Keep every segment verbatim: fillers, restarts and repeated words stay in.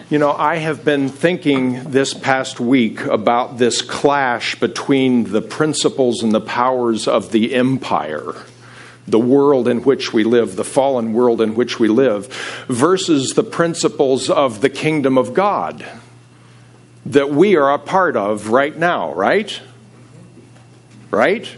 You know, I have been thinking this past week about this clash between the principles and the powers of the empire, the world in which we live, the fallen world in which we live, versus the principles of the kingdom of God that we are a part of right now, right? Right?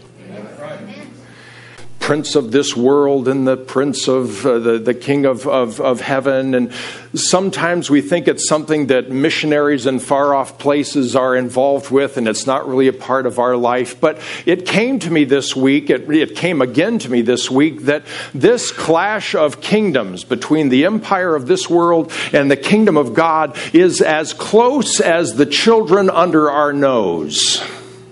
Prince of this world and the prince of uh, the, the king of, of, of heaven. And sometimes we think it's something that missionaries in far off places are involved with, and it's not really a part of our life. But it came to me this week, it, it came again to me this week, that this clash of kingdoms between the empire of this world and the kingdom of God is as close as the children under our nose.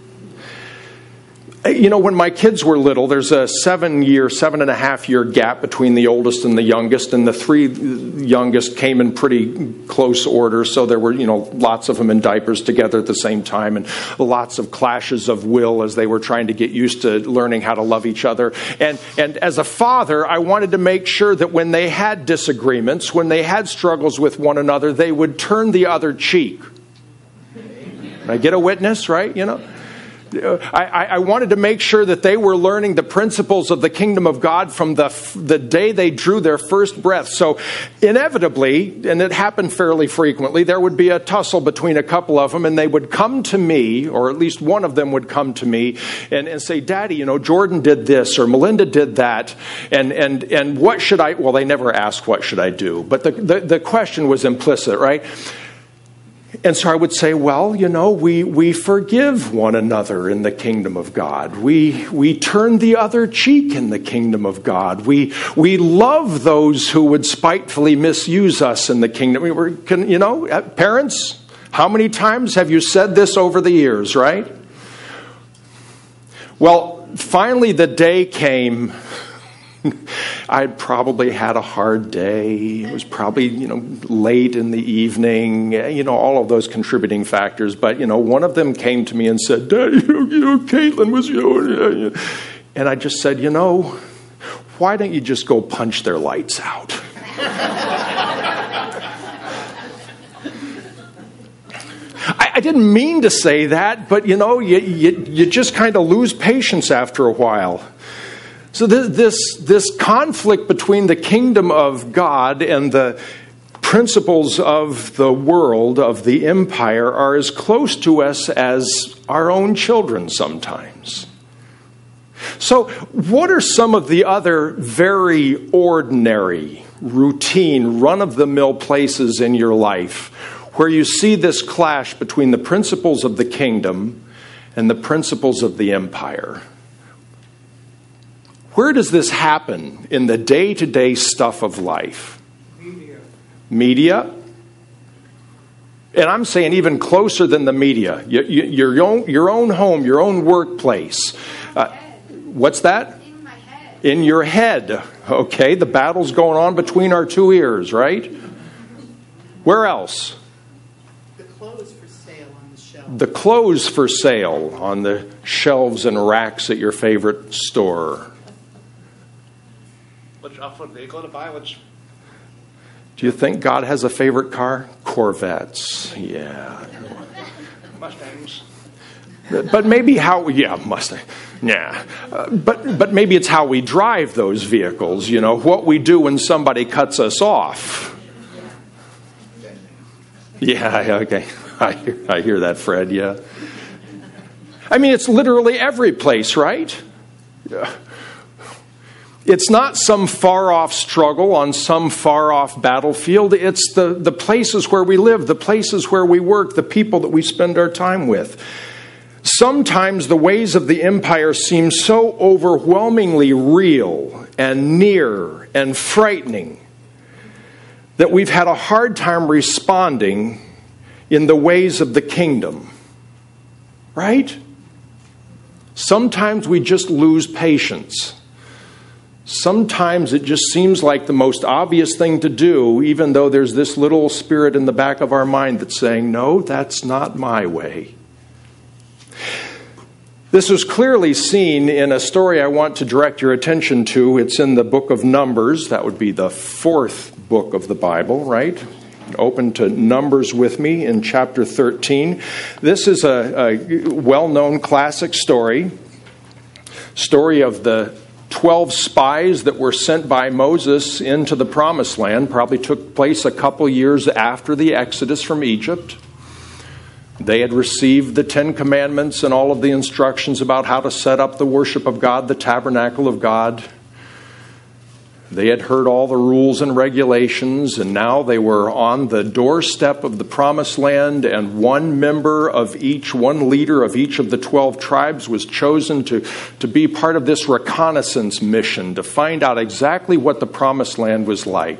You know, when my kids were little, there's a seven-year, seven and a half year gap between the oldest and the youngest, and the three youngest came in pretty close order, so there were, you know, lots of them in diapers together at the same time, and lots of clashes of will as they were trying to get used to learning how to love each other. And, and as a father, I wanted to make sure that when they had disagreements, when they had struggles with one another, they would turn the other cheek. Can I get a witness, right? You know? I, I wanted to make sure that they were learning the principles of the kingdom of God from the the day they drew their first breath. So inevitably, and it happened fairly frequently, there would be a tussle between a couple of them, and they would come to me, or at least one of them would come to me and, and say, "Daddy, you know, Jordan did this, or Melinda did that, and and and what should I?" Well, they never asked what should I do, but the the, the question was implicit, right? And so I would say, well, you know, we, we forgive one another in the kingdom of God. We we turn the other cheek in the kingdom of God. We we love those who would spitefully misuse us in the kingdom. We were, can, you know, parents, how many times have you said this over the years, right? Well, finally the day came. I'd probably had a hard day. It was probably, you know, late in the evening, you know, all of those contributing factors. But, you know, one of them came to me and said, "Daddy, you know, Caitlin was, you know," and I just said, "You know, why don't you just go punch their lights out?" I, I didn't mean to say that, but, you know, you, you, you just kind of lose patience after a while. So this this conflict between the kingdom of God and the principles of the world, of the empire, are as close to us as our own children sometimes. So what are some of the other very ordinary, routine, run-of-the-mill places in your life where you see this clash between the principles of the kingdom and the principles of the empire? Where does this happen in the day-to-day stuff of life? Media. Media? And I'm saying even closer than the media. Your, your, own, your own home, your own workplace. Uh, what's that? In my head. In your head. Okay, the battle's going on between our two ears, right? Where else? The clothes for sale on the shelf. The clothes for sale on the shelves and racks at your favorite store. Off-road vehicle to buy, which... Do you think God has a favorite car? Corvettes. Yeah. Mustangs. But maybe how... Yeah, Mustang. Yeah. Uh, but, but maybe it's how we drive those vehicles, you know, what we do when somebody cuts us off. Yeah, okay. I hear, I hear that, Fred, yeah. I mean, it's literally every place, right? Yeah. It's not some far-off struggle on some far-off battlefield. It's the, the places where we live, the places where we work, the people that we spend our time with. Sometimes the ways of the empire seem so overwhelmingly real and near and frightening that we've had a hard time responding in the ways of the kingdom. Right? Sometimes we just lose patience. Sometimes it just seems like the most obvious thing to do, even though there's this little spirit in the back of our mind that's saying, no, that's not my way. This was clearly seen in a story I want to direct your attention to. It's in the book of Numbers. That would be the fourth book of the Bible, right? Open to Numbers with me in chapter thirteen. This is a, a well-known classic story. Story of the twelve spies that were sent by Moses into the Promised Land. Probably took place a couple years after the Exodus from Egypt. They had received the Ten Commandments and all of the instructions about how to set up the worship of God, the tabernacle of God. They had heard all the rules and regulations, and now they were on the doorstep of the Promised Land, and one member of each, one leader of each of the twelve tribes was chosen to, to be part of this reconnaissance mission to find out exactly what the Promised Land was like.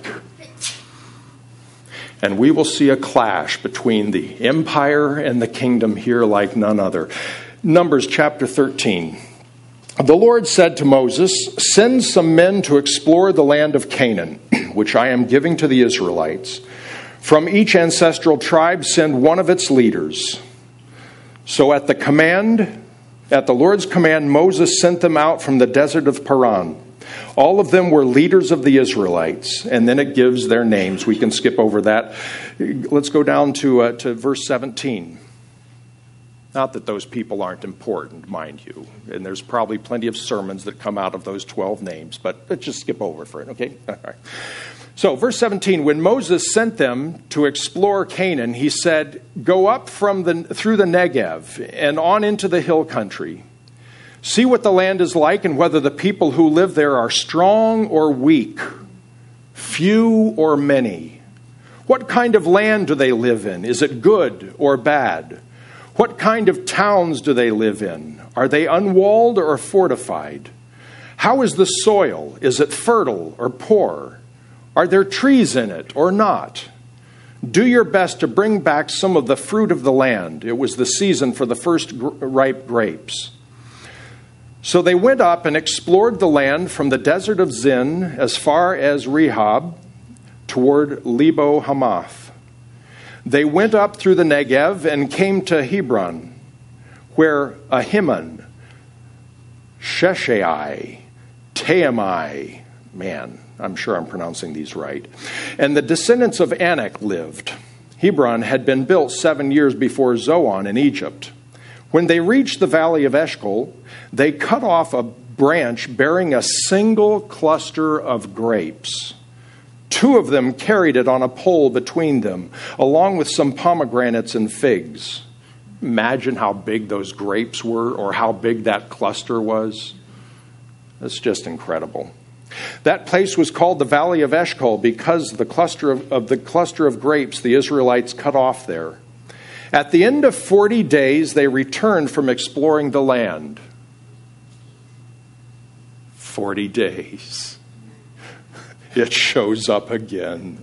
And we will see a clash between the empire and the kingdom here like none other. Numbers chapter thirteen. The Lord said to Moses, "Send some men to explore the land of Canaan, which I am giving to the Israelites. From each ancestral tribe send one of its leaders." So at the command, at the Lord's command, Moses sent them out from the desert of Paran. All of them were leaders of the Israelites. And then it gives their names. We can skip over that. Let's go down to, uh, to verse seventeen. Not that those people aren't important, mind you. And there's probably plenty of sermons that come out of those twelve names. But let's just skip over for it, okay? All right. So, verse seventeen, when Moses sent them to explore Canaan, he said, "Go up from the through the Negev and on into the hill country. See what the land is like and whether the people who live there are strong or weak, few or many. What kind of land do they live in? Is it good or bad? What kind of towns do they live in? Are they unwalled or fortified? How is the soil? Is it fertile or poor? Are there trees in it or not? Do your best to bring back some of the fruit of the land." It was the season for the first gr- ripe grapes. So they went up and explored the land from the desert of Zin as far as Rehob toward Lebo Hamath. They went up through the Negev and came to Hebron, where Ahiman, Sheshai, Taimai, man, I'm sure I'm pronouncing these right, and the descendants of Anak lived. Hebron had been built seven years before Zoan in Egypt. When they reached the valley of Eshcol, they cut off a branch bearing a single cluster of grapes. Two of them carried it on a pole between them, along with some pomegranates and figs. Imagine how big those grapes were, or how big that cluster was. That's just incredible. That place was called the Valley of Eshcol because the cluster of, of the cluster of grapes the Israelites cut off there. At the end of forty days, they returned from exploring the land. Forty days. It shows up again.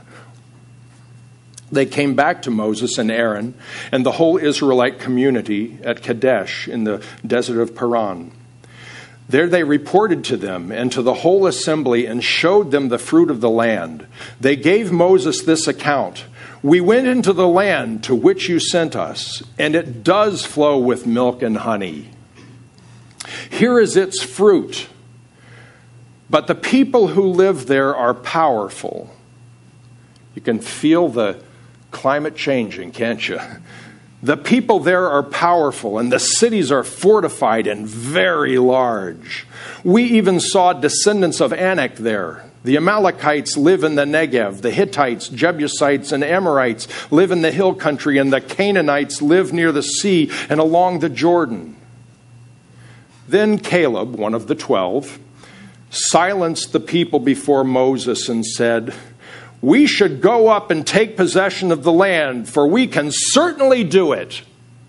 They came back to Moses and Aaron and the whole Israelite community at Kadesh in the desert of Paran. There they reported to them and to the whole assembly and showed them the fruit of the land. They gave Moses this account: "We went into the land to which you sent us, and it does flow with milk and honey. Here is its fruit. But the people who live there are powerful." You can feel the climate changing, can't you? "The people there are powerful, and the cities are fortified and very large. We even saw descendants of Anak there. The Amalekites live in the Negev. The Hittites, Jebusites, and Amorites live in the hill country, and the Canaanites live near the sea and along the Jordan." Then Caleb, one of the twelve, silenced the people before Moses and said, "We should go up and take possession of the land, for we can certainly do it."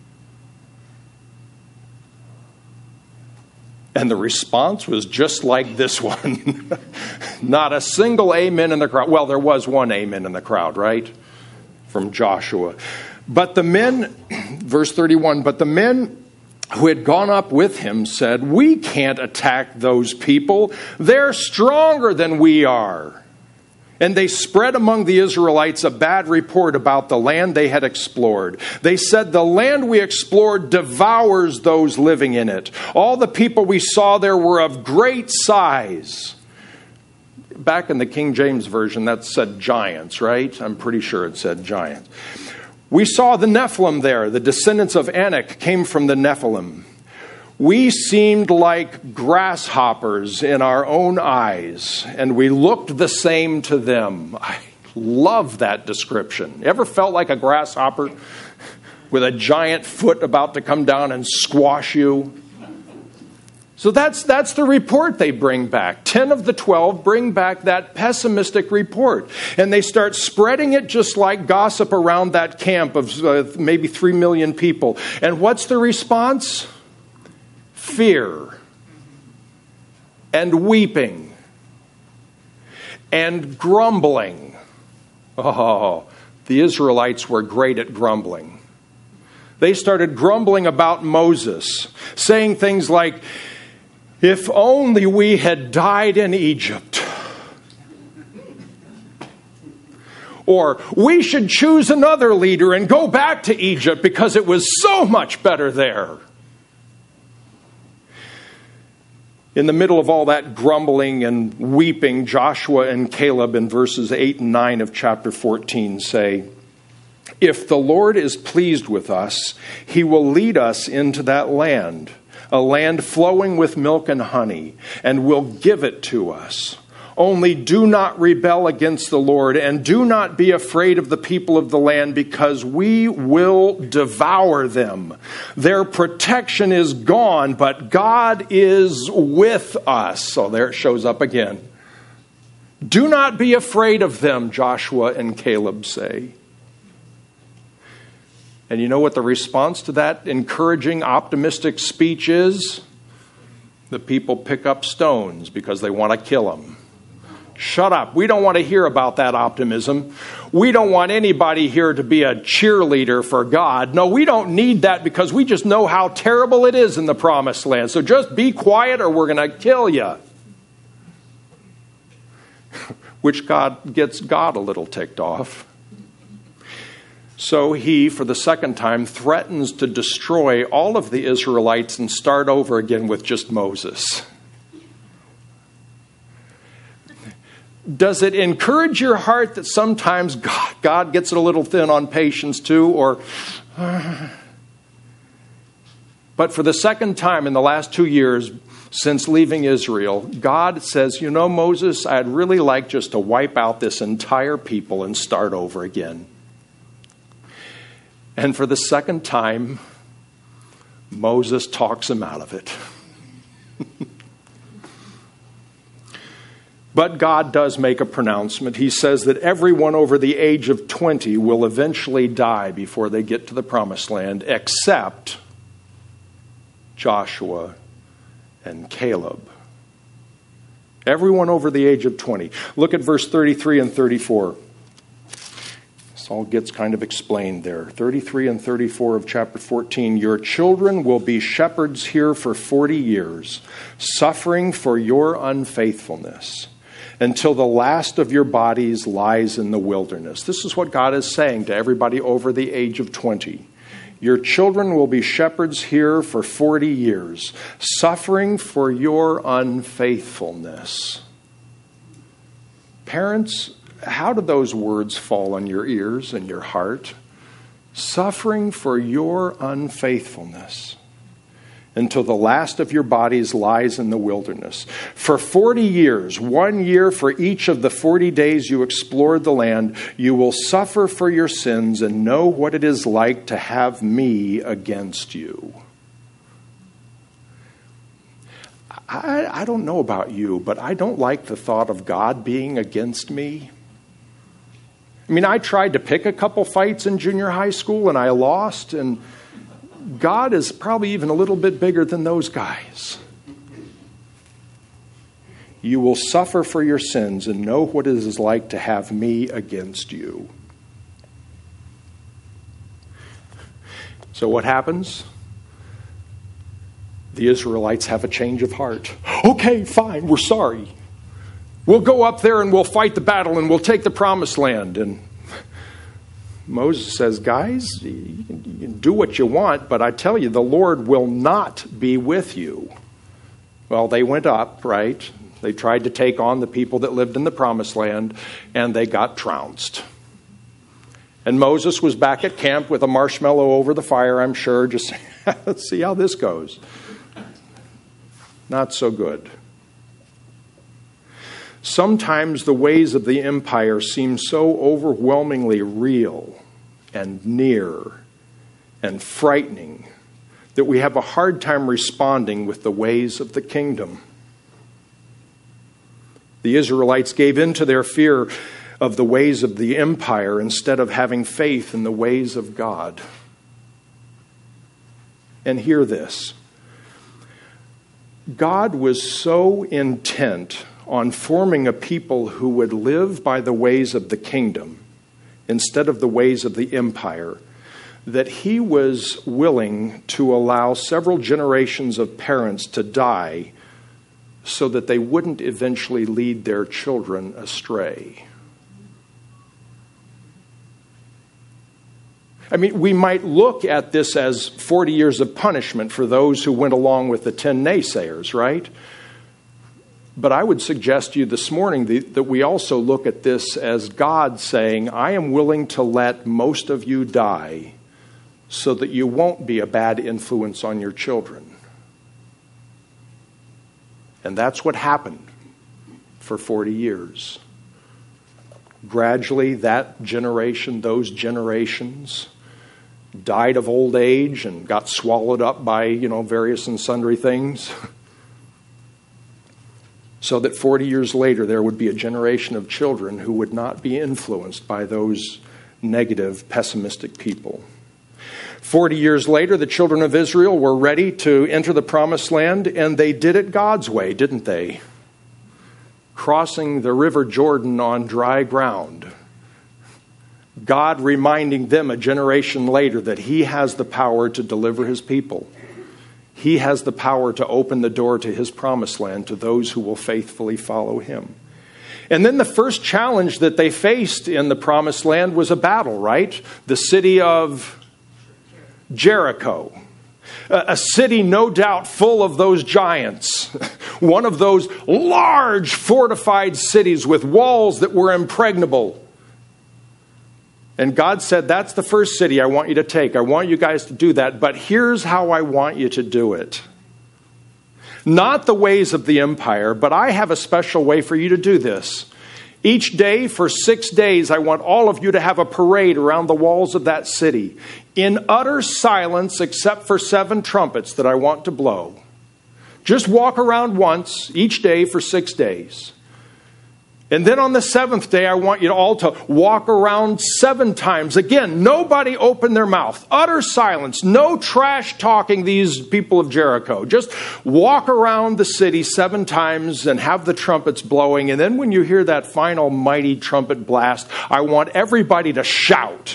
And the response was just like this one. Not a single amen in the crowd. Well, there was one amen in the crowd, right? From Joshua. But the men, verse thirty-one, but the men who had gone up with him said, "We can't attack those people. They're stronger than we are." And they spread among the Israelites a bad report about the land they had explored. They said, "The land we explored devours those living in it. All the people we saw there were of great size." back in the King James Version, that said giants, right? I'm pretty sure it said giants. We saw the Nephilim there. The descendants of Anak came from the Nephilim. We seemed like grasshoppers in our own eyes, and we looked the same to them. I love that description. Ever felt like a grasshopper with a giant foot about to come down and squash you? So that's that's the report they bring back. Ten of the twelve bring back that pessimistic report. And they start spreading it just like gossip around that camp of uh, maybe three million people. And what's the response? Fear. And weeping. And grumbling. Oh, the Israelites were great at grumbling. They started grumbling about Moses, saying things like, if only we had died in Egypt. Or, we should choose another leader and go back to Egypt because it was so much better there. In the middle of all that grumbling and weeping, Joshua and Caleb in verses eight and nine of chapter fourteen say, if the Lord is pleased with us, he will lead us into that land, a land flowing with milk and honey, and will give it to us. Only do not rebel against the Lord, and do not be afraid of the people of the land, because we will devour them. Their protection is gone, but God is with us. So there it shows up again. Do not be afraid of them, Joshua and Caleb say. And you know what the response to that encouraging, optimistic speech is? The people pick up stones because they want to kill them. Shut up. We don't want to hear about that optimism. We don't want anybody here to be a cheerleader for God. No, we don't need that because we just know how terrible it is in the promised land. So just be quiet or we're going to kill you. Which God gets God a little ticked off. So he, for the second time, threatens to destroy all of the Israelites and start over again with just Moses. Does it encourage your heart that sometimes God, God gets it a little thin on patience too? Or, but for the second time in the last two years since leaving Israel, God says, you know, Moses, I'd really like just to wipe out this entire people and start over again. And for the second time, Moses talks him out of it. But God does make a pronouncement. He says that everyone over the age of twenty will eventually die before they get to the promised land, except Joshua and Caleb. Everyone over the age of twenty. Look at verse thirty-three and thirty-four. All gets kind of explained there. thirty-three and thirty-four of chapter fourteen. Your children will be shepherds here for forty years, suffering for your unfaithfulness, until the last of your bodies lies in the wilderness. This is what God is saying to everybody over the age of twenty. Your children will be shepherds here for forty years, suffering for your unfaithfulness. Parents, how do those words fall on your ears and your heart? Suffering for your unfaithfulness until the last of your bodies lies in the wilderness. For forty years, one year for each of the forty days you explored the land, you will suffer for your sins and know what it is like to have me against you. I, I don't know about you, but I don't like the thought of God being against me. I mean, I tried to pick a couple fights in junior high school and I lost, and God is probably even a little bit bigger than those guys. You will suffer for your sins and know what it is like to have me against you. So what happens? The Israelites have a change of heart. Okay, fine, we're sorry. We'll go up there and we'll fight the battle and we'll take the promised land. And Moses says, guys, you can, you can do what you want, but I tell you, the Lord will not be with you. Well, they went up, right? They tried to take on the people that lived in the Promised Land, and they got trounced. And Moses was back at camp with a marshmallow over the fire, I'm sure, just saying, let's see how this goes. Not so good. Sometimes the ways of the empire seem so overwhelmingly real and near and frightening that we have a hard time responding with the ways of the kingdom. The Israelites gave in to their fear of the ways of the empire instead of having faith in the ways of God. And hear this. God was so intent on forming a people who would live by the ways of the kingdom instead of the ways of the empire, that he was willing to allow several generations of parents to die so that they wouldn't eventually lead their children astray. I mean, we might look at this as forty years of punishment for those who went along with the ten naysayers, right? But I would suggest to you this morning that we also look at this as God saying, I am willing to let most of you die so that you won't be a bad influence on your children. And that's what happened for forty years. Gradually, that generation, those generations, died of old age and got swallowed up by, you know, various and sundry things. So that forty years later, there would be a generation of children who would not be influenced by those negative, pessimistic people. Forty years later, the children of Israel were ready to enter the Promised Land, and they did it God's way, didn't they? Crossing the River Jordan on dry ground. God reminding them a generation later that he has the power to deliver his people. He has the power to open the door to his promised land to those who will faithfully follow him. And then the first challenge that they faced in the promised land was a battle, right? The city of Jericho. A city no doubt full of those giants. One of those large fortified cities with walls that were impregnable. And God said, that's the first city I want you to take. I want you guys to do that. But here's how I want you to do it. Not the ways of the empire, but I have a special way for you to do this. Each day for six days, I want all of you to have a parade around the walls of that city in utter silence except for seven trumpets that I want to blow. Just walk around once each day for six days. And then on the seventh day, I want you all to walk around seven times. Again, nobody open their mouth. Utter silence. No trash talking these people of Jericho. Just walk around the city seven times and have the trumpets blowing. And then when you hear that final mighty trumpet blast, I want everybody to shout.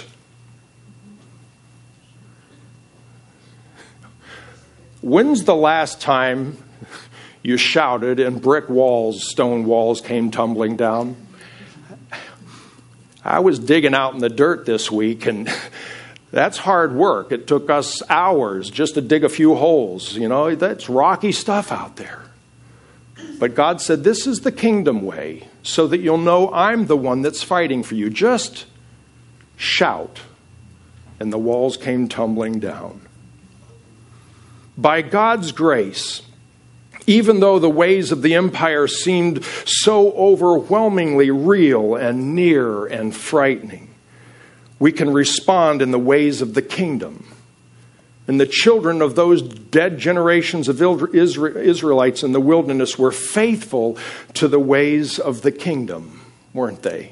When's the last time you shouted and brick walls, stone walls came tumbling down? I was digging out in the dirt this week, and that's hard work. It took us hours just to dig a few holes. You know, that's rocky stuff out there. But God said, this is the kingdom way, so that you'll know I'm the one that's fighting for you. Just shout. And the walls came tumbling down. By God's grace, even though the ways of the empire seemed so overwhelmingly real and near and frightening, we can respond in the ways of the kingdom. And the children of those dead generations of Israelites in the wilderness were faithful to the ways of the kingdom, weren't they?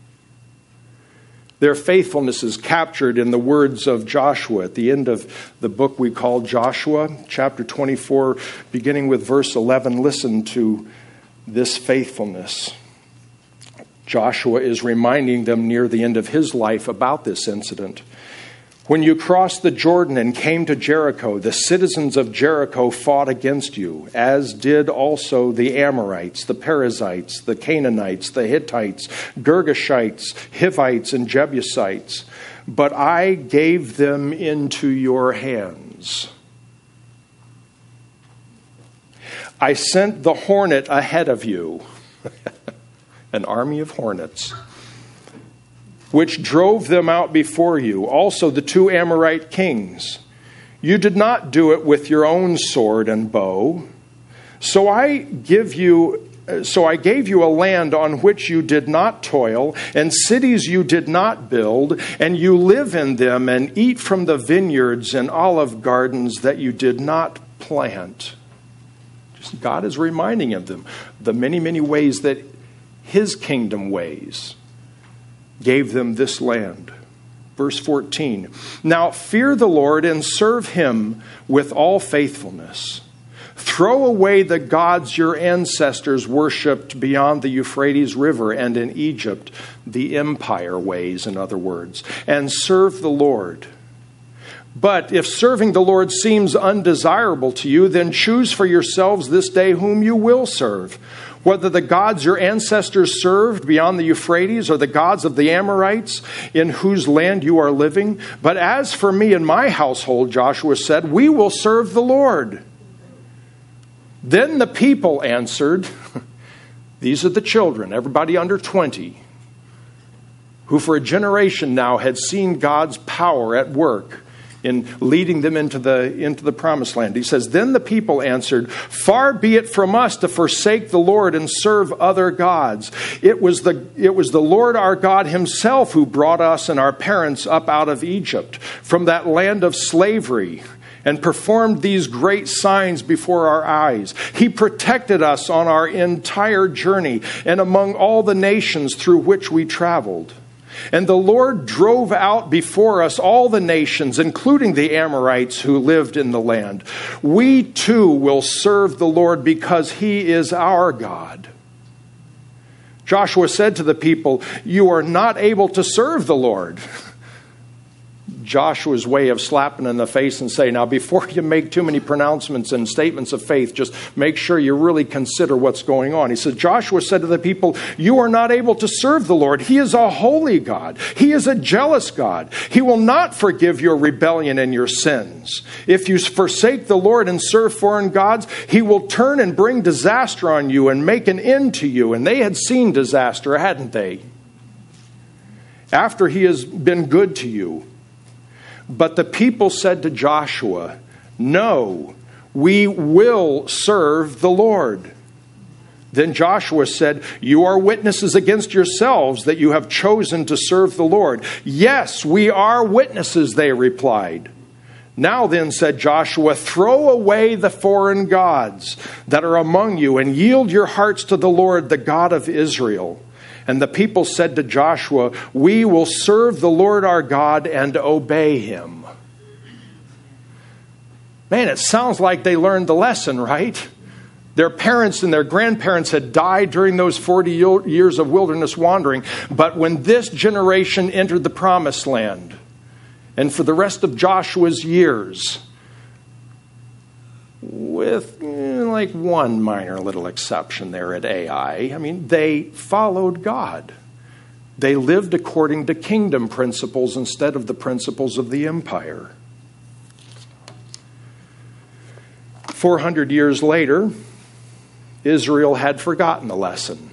Their faithfulness is captured in the words of Joshua at the end of the book we call Joshua, chapter twenty-four, beginning with verse eleven. Listen to this faithfulness. Joshua is reminding them near the end of his life about this incident. When you crossed the Jordan and came to Jericho, the citizens of Jericho fought against you, as did also the Amorites, the Perizzites, the Canaanites, the Hittites, Girgashites, Hivites, and Jebusites. But I gave them into your hands. I sent the hornet ahead of you, an army of hornets, which drove them out before you, also the two Amorite kings. You did not do it with your own sword and bow. So I give you so I gave you a land on which you did not toil, and cities you did not build, and you live in them and eat from the vineyards and olive gardens that you did not plant. Just God is reminding them the many, many ways that his kingdom ways gave them this land. Verse fourteen, now fear the Lord and serve him with all faithfulness. Throw away the gods your ancestors worshipped beyond the Euphrates River and in Egypt, the empire ways, in other words, and serve the Lord. But if serving the Lord seems undesirable to you, then choose for yourselves this day whom you will serve, whether the gods your ancestors served beyond the Euphrates or the gods of the Amorites in whose land you are living. But as for me and my household, Joshua said, we will serve the Lord. Then the people answered, these are the children, everybody under twenty, who for a generation now had seen God's power at work in leading them into the, into the promised land. He says, then the people answered, far be it from us to forsake the Lord and serve other gods. It was the, it was the Lord our God himself who brought us and our parents up out of Egypt, from that land of slavery, and performed these great signs before our eyes. He protected us on our entire journey and among all the nations through which we traveled. And the Lord drove out before us all the nations, including the Amorites who lived in the land. We too will serve the Lord because he is our God. Joshua said to the people, you are not able to serve the Lord. Joshua's way of slapping in the face and saying, now before you make too many pronouncements and statements of faith, just make sure you really consider what's going on. He said, Joshua said to the people, you are not able to serve the Lord. He is a holy God. He is a jealous God. He will not forgive your rebellion and your sins. If you forsake the Lord and serve foreign gods, he will turn and bring disaster on you and make an end to you. And they had seen disaster, hadn't they? After he has been good to you. But the people said to Joshua, no, we will serve the Lord. Then Joshua said, you are witnesses against yourselves that you have chosen to serve the Lord. Yes, we are witnesses, they replied. Now then, said Joshua, throw away the foreign gods that are among you and yield your hearts to the Lord, the God of Israel. And the people said to Joshua, we will serve the Lord our God and obey him. Man, it sounds like they learned the lesson, right? Their parents and their grandparents had died during those forty years of wilderness wandering. But when this generation entered the promised land, and for the rest of Joshua's years, with eh, like one minor little exception there at Ai, I mean, they followed God. They lived according to kingdom principles instead of the principles of the empire. Four hundred years later, Israel had forgotten the lesson.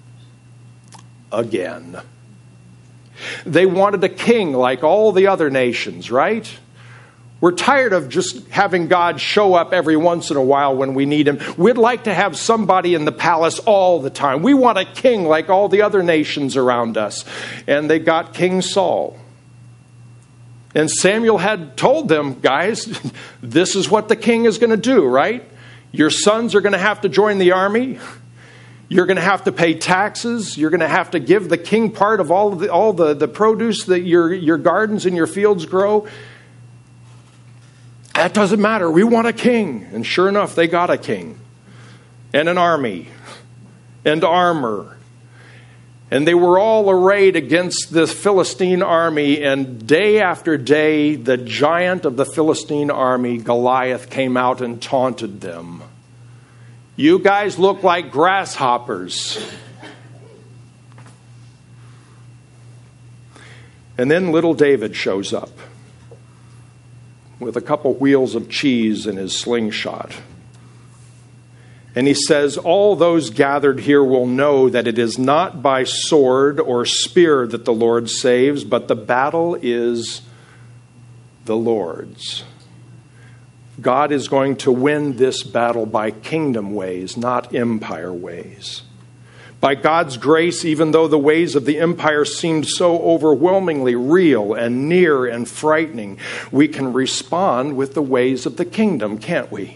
Again. They wanted a king like all the other nations, right? We're tired of just having God show up every once in a while when we need him. We'd like to have somebody in the palace all the time. We want a king like all the other nations around us. And they got King Saul. And Samuel had told them, guys, this is what the king is going to do, right? Your sons are going to have to join the army. You're going to have to pay taxes. You're going to have to give the king part of all of the, all the, the produce that your, your gardens and your fields grow. That doesn't matter. We want a king. And sure enough, they got a king and an army and armor. And they were all arrayed against the Philistine army. And day after day, the giant of the Philistine army, Goliath, came out and taunted them. You guys look like grasshoppers. And then little David shows up with a couple wheels of cheese in his slingshot. And he says, all those gathered here will know that it is not by sword or spear that the Lord saves, but the battle is the Lord's. God is going to win this battle by kingdom ways, not empire ways. By God's grace, even though the ways of the empire seemed so overwhelmingly real and near and frightening, we can respond with the ways of the kingdom, can't we?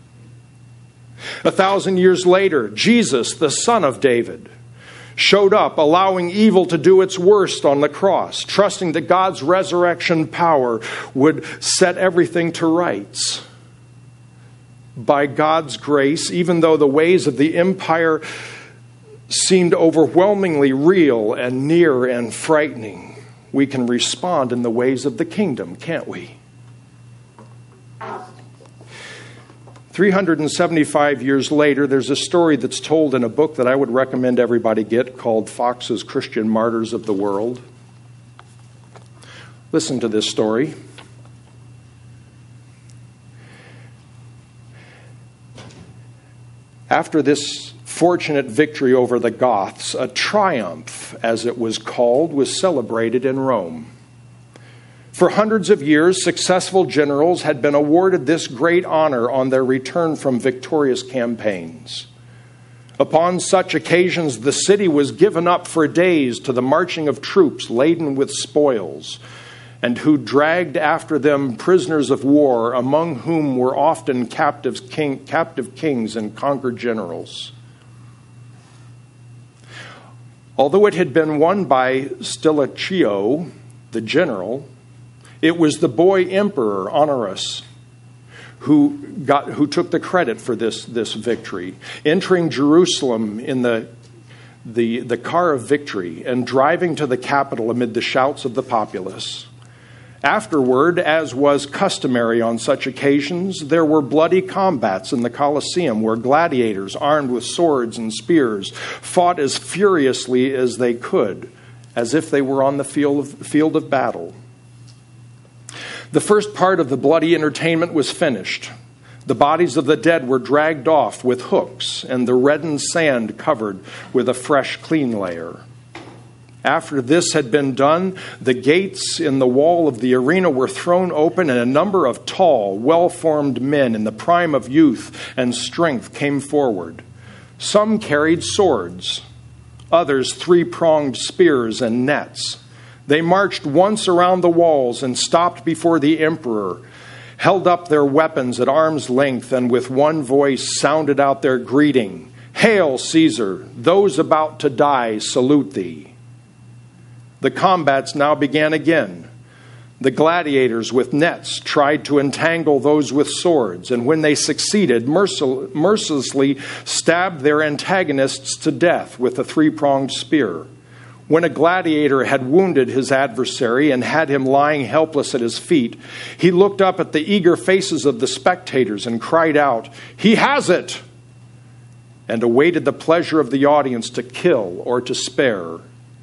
A thousand years later, Jesus, the Son of David, showed up, allowing evil to do its worst on the cross, trusting that God's resurrection power would set everything to rights. By God's grace, even though the ways of the empire seemed overwhelmingly real and near and frightening, we can respond in the ways of the kingdom, can't we? three hundred seventy-five years later, there's a story that's told in a book that I would recommend everybody get called Fox's Christian Martyrs of the World. Listen to this story. After this fortunate victory over the Goths, a triumph, as it was called, was celebrated in Rome. For hundreds of years, successful generals had been awarded this great honor on their return from victorious campaigns. Upon such occasions, the city was given up for days to the marching of troops laden with spoils, and who dragged after them prisoners of war, among whom were often captives, king, captive kings and conquered generals. Although it had been won by Stilicho, the general, it was the boy emperor, Honorius, who got who took the credit for this, this victory, entering Jerusalem in the, the, the car of victory and driving to the capital amid the shouts of the populace. Afterward, as was customary on such occasions, there were bloody combats in the Colosseum where gladiators armed with swords and spears fought as furiously as they could, as if they were on the field of, field of battle. The first part of the bloody entertainment was finished. The bodies of the dead were dragged off with hooks and the reddened sand covered with a fresh, clean layer. After this had been done, the gates in the wall of the arena were thrown open, and a number of tall, well-formed men in the prime of youth and strength came forward. Some carried swords, others three-pronged spears and nets. They marched once around the walls and stopped before the emperor, held up their weapons at arm's length, and with one voice sounded out their greeting. "Hail, Caesar! Those about to die salute thee." The combats now began again. The gladiators with nets tried to entangle those with swords, and when they succeeded, mercil- mercilessly stabbed their antagonists to death with a three-pronged spear. When a gladiator had wounded his adversary and had him lying helpless at his feet, he looked up at the eager faces of the spectators and cried out, "He has it!" and awaited the pleasure of the audience to kill or to spare.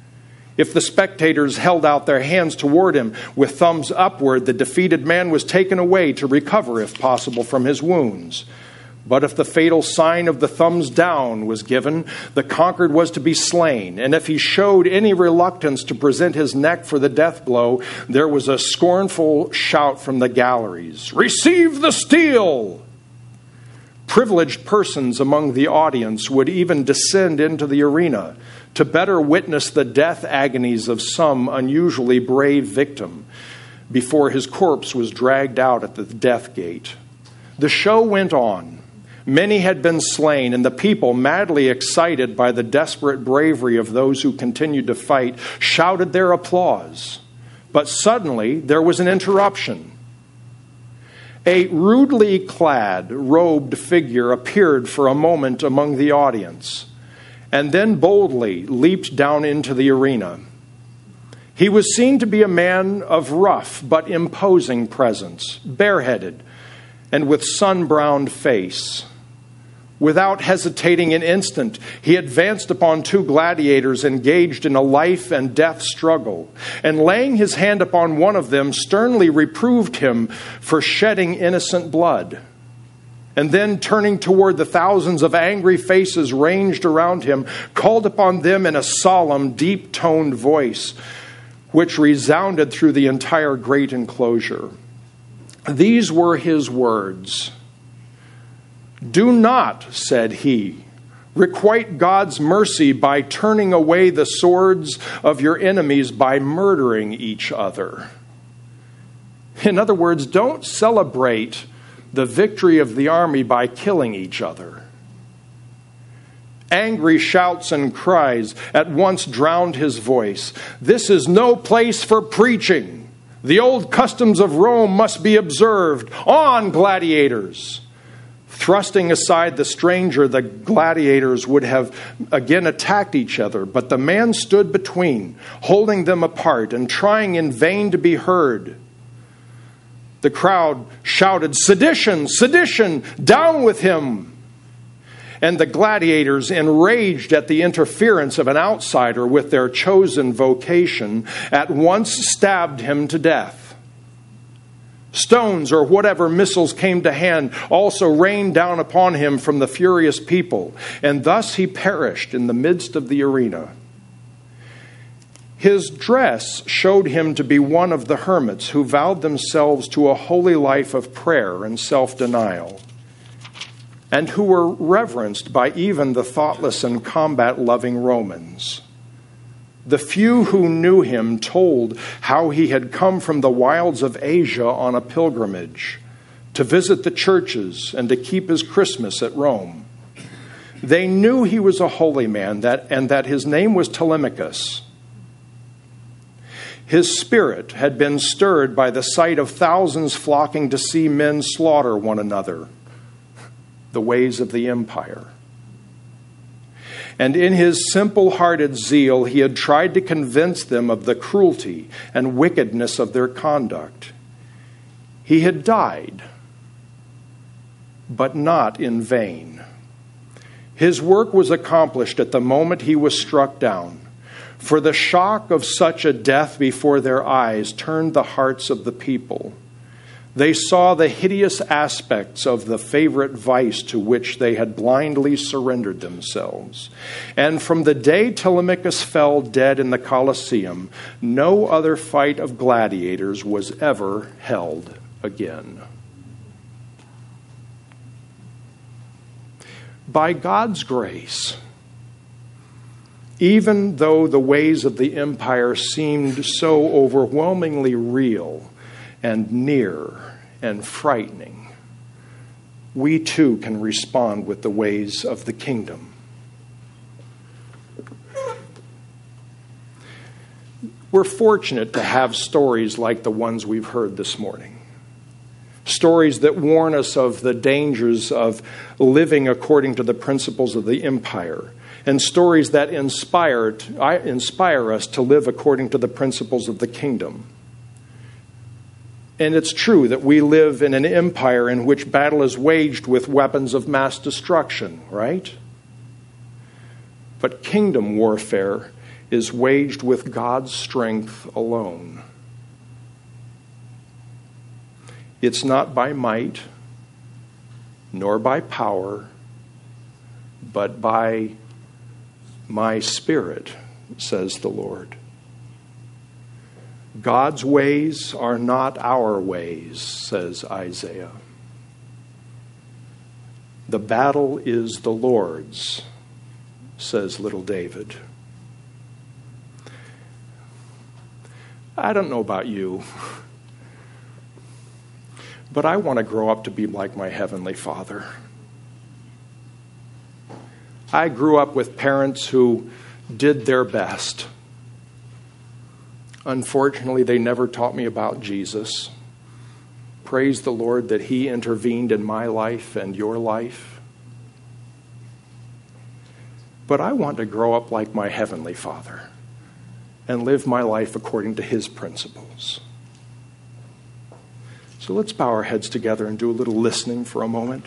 If the spectators held out their hands toward him with thumbs upward, the defeated man was taken away to recover, if possible, from his wounds. But if the fatal sign of the thumbs down was given, the conquered was to be slain. And if he showed any reluctance to present his neck for the death blow, there was a scornful shout from the galleries, "Receive the steel!" Privileged persons among the audience would even descend into the arena to better witness the death agonies of some unusually brave victim before his corpse was dragged out at the death gate. The show went on. Many had been slain, and the people, madly excited by the desperate bravery of those who continued to fight, shouted their applause. But suddenly there was an interruption. A rudely clad, robed figure appeared for a moment among the audience, and then boldly leaped down into the arena. He was seen to be a man of rough but imposing presence, bareheaded and with sun-browned face. Without hesitating an instant, he advanced upon two gladiators engaged in a life and death struggle, and laying his hand upon one of them, sternly reproved him for shedding innocent blood. And then, turning toward the thousands of angry faces ranged around him, called upon them in a solemn, deep-toned voice, which resounded through the entire great enclosure. These were his words. "Do not," said he, "requite God's mercy by turning away the swords of your enemies by murdering each other." In other words, don't celebrate the victory of the army by killing each other. Angry shouts and cries at once drowned his voice. "This is no place for preaching. The old customs of Rome must be observed. On, gladiators!" Thrusting aside the stranger, the gladiators would have again attacked each other, but the man stood between, holding them apart and trying in vain to be heard. The crowd shouted, "Sedition! Sedition! Down with him!" And the gladiators, enraged at the interference of an outsider with their chosen vocation, at once stabbed him to death. Stones or whatever missiles came to hand also rained down upon him from the furious people, and thus he perished in the midst of the arena. His dress showed him to be one of the hermits who vowed themselves to a holy life of prayer and self-denial, and who were reverenced by even the thoughtless and combat-loving Romans. The few who knew him told how he had come from the wilds of Asia on a pilgrimage to visit the churches and to keep his Christmas at Rome. They knew he was a holy man that, and that his name was Telemachus. His spirit had been stirred by the sight of thousands flocking to see men slaughter one another, the ways of the empire. And in his simple-hearted zeal, he had tried to convince them of the cruelty and wickedness of their conduct. He had died, but not in vain. His work was accomplished at the moment he was struck down, for the shock of such a death before their eyes turned the hearts of the people. They saw the hideous aspects of the favorite vice to which they had blindly surrendered themselves. And from the day Telemachus fell dead in the Colosseum, no other fight of gladiators was ever held again. By God's grace, even though the ways of the empire seemed so overwhelmingly real and near and frightening, we too can respond with the ways of the kingdom. We're fortunate to have stories like the ones we've heard this morning. Stories that warn us of the dangers of living according to the principles of the empire, and stories that inspire, inspire us to live according to the principles of the kingdom. And it's true that we live in an empire in which battle is waged with weapons of mass destruction, right? But kingdom warfare is waged with God's strength alone. It's not by might, nor by power, but by my Spirit, says the Lord. God's ways are not our ways, says Isaiah. The battle is the Lord's, says little David. I don't know about you, but I want to grow up to be like my Heavenly Father. I grew up with parents who did their best. Unfortunately, they never taught me about Jesus. Praise the Lord that He intervened in my life and your life. But I want to grow up like my Heavenly Father and live my life according to His principles. So let's bow our heads together and do a little listening for a moment.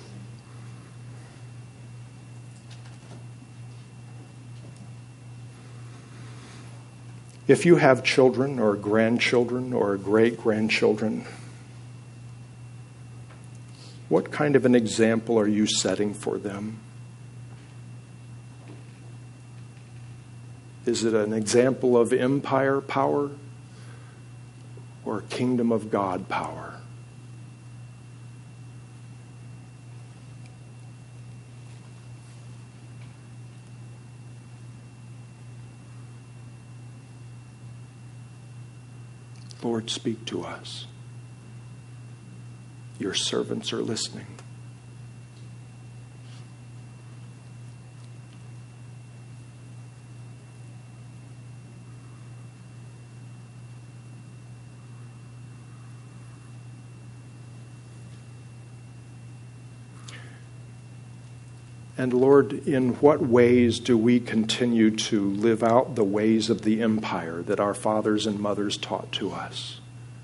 If you have children or grandchildren or great-grandchildren, What kind of an example are you setting for them? Is it an example of empire power or kingdom of God power? Lord, speak to us. Your servants are listening. And Lord, in what ways do we continue to live out the ways of the empire that our fathers and mothers taught to us?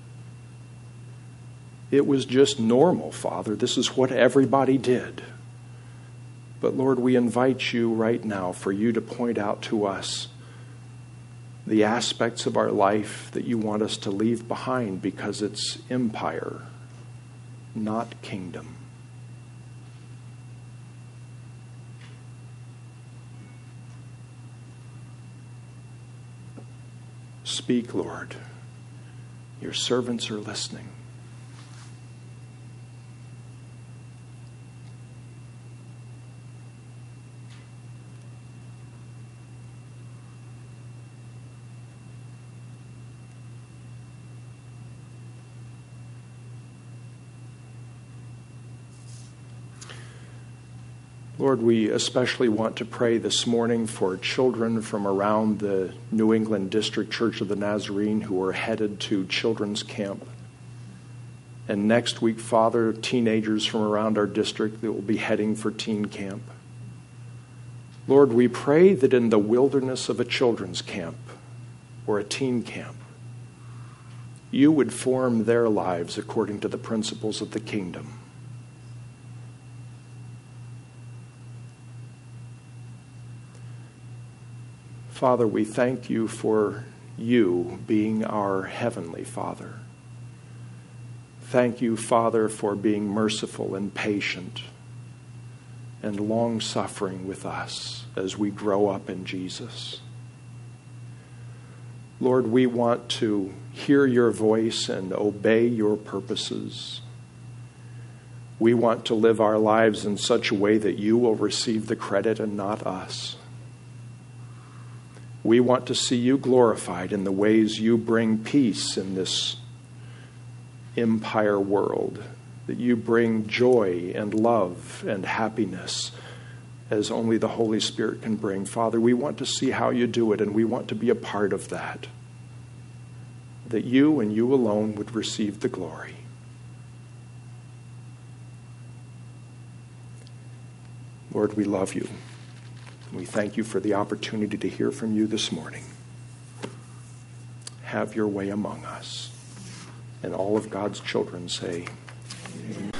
It was just normal, Father. This is what everybody did. But Lord, we invite you right now for you to point out to us the aspects of our life that you want us to leave behind, because it's empire, not kingdom. Speak, Lord. Your servants are listening. Lord, we especially want to pray this morning for children from around the New England District Church of the Nazarene who are headed to children's camp. And next week, Father, teenagers from around our district that will be heading for teen camp. Lord, we pray that in the wilderness of a children's camp or a teen camp, you would form their lives according to the principles of the kingdom. Father, we thank you for you being our heavenly Father. Thank you, Father, for being merciful and patient and long-suffering with us as we grow up in Jesus. Lord, we want to hear your voice and obey your purposes. We want to live our lives in such a way that you will receive the credit and not us. We want to see you glorified in the ways you bring peace in this empire world, that you bring joy and love and happiness as only the Holy Spirit can bring. Father, we want to see how you do it, and we want to be a part of that, that you and you alone would receive the glory. Lord, we love you. We thank you for the opportunity to hear from you this morning. Have your way among us. And all of God's children say, amen.